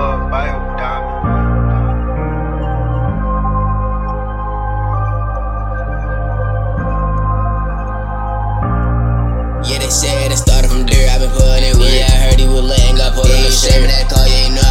love by a diamond. Yeah, they said it started from dirt, I been putting it with. Yeah, I heard he was letting, got put on the shirt. That call, you ain't know